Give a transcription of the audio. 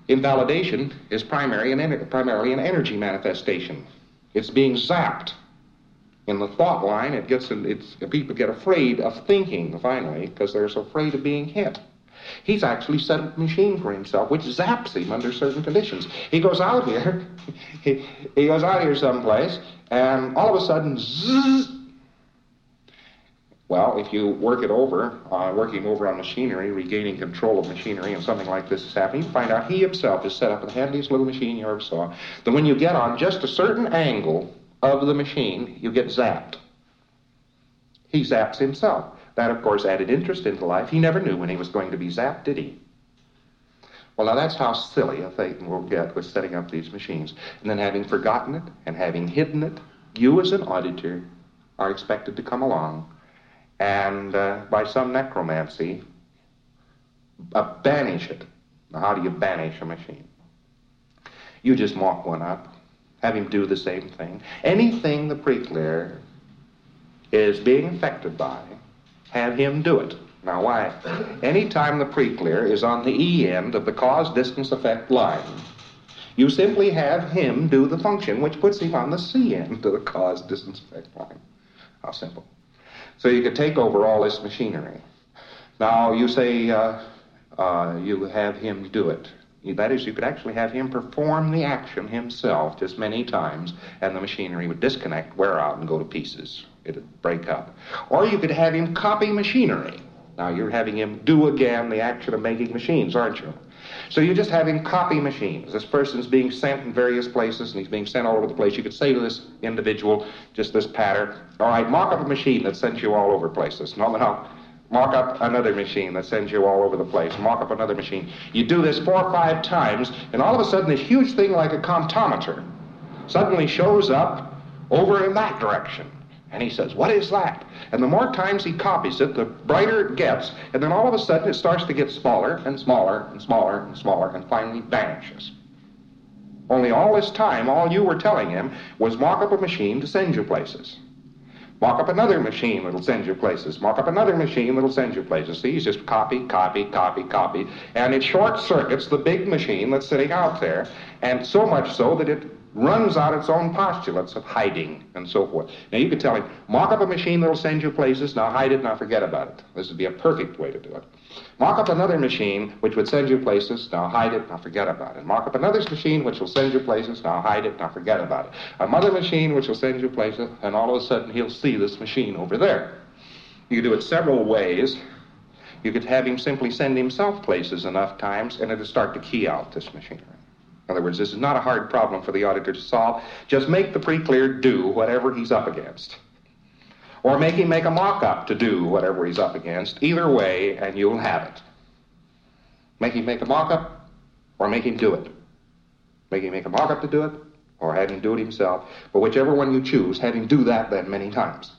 Invalidation is primarily an energy manifestation. It's being zapped. In the thought line, people get afraid of thinking, finally, because they're so afraid of being hit. He's actually set up a machine for himself, which zaps him under certain conditions. He goes out here, he goes out here someplace, and all of a sudden, zzz. Well, if you work it over, working over on machinery, regaining control of machinery, and something like this is happening, you find out he himself is set up in the handiest little machine you ever saw, that when you get on just a certain angle of the machine, you get zapped. He zaps himself. That, of course, added interest into life. He never knew when he was going to be zapped, did he? Well, now that's how silly a Thetan will get with setting up these machines. And then having forgotten it and having hidden it, you as an auditor are expected to come along and by some necromancy, banish it. Now, how do you banish a machine? You just mock one up, have him do the same thing. Anything the pre-clear is being affected by, have him do it. Now, why? Anytime the pre-clear is on the E end of the cause-distance effect line, you simply have him do the function, which puts him on the C end of the cause-distance effect line. How simple. So you could take over all this machinery. Now, you say you have him do it. That is, you could actually have him perform the action himself just many times, and the machinery would disconnect, wear out, and go to pieces. It would break up. Or you could have him copy machinery. Now, you're having him do again the action of making machines, aren't you? So you just have him copy machines. This person's being sent in various places, and he's being sent all over the place. You could say to this individual, just this pattern, all right, mock up a machine that sends you all over places. No, mock up another machine that sends you all over the place. Mock up another machine. You do this 4 or 5 times, and all of a sudden this huge thing like a comptometer suddenly shows up over in that direction. And he says, what is that? And the more times he copies it, the brighter it gets. And then all of a sudden it starts to get smaller and smaller and smaller and smaller and finally vanishes. Only all this time, all you were telling him was mock up a machine to send you places. Mock up another machine that'll send you places. Mock up another machine that'll send you places. See, he's just copy, copy, copy, copy. And it short circuits the big machine that's sitting out there. And so much so that it runs out its own postulates of hiding and so forth. Now, you could tell him, mock up a machine that'll send you places, now hide it, now forget about it. This would be a perfect way to do it. Mock up another machine which would send you places, now hide it, now forget about it. Mock up another machine which will send you places, now hide it, now forget about it. Another machine which will send you places, and all of a sudden he'll see this machine over there. You could do it several ways. You could have him simply send himself places enough times, and it'll start to key out this machinery. In other words, this is not a hard problem for the auditor to solve. Just make the pre-clear do whatever he's up against. Or make him make a mock-up to do whatever he's up against. Either way, and you'll have it. Make him make a mock-up, or make him do it. Make him make a mock-up to do it, or have him do it himself. But whichever one you choose, have him do that then many times.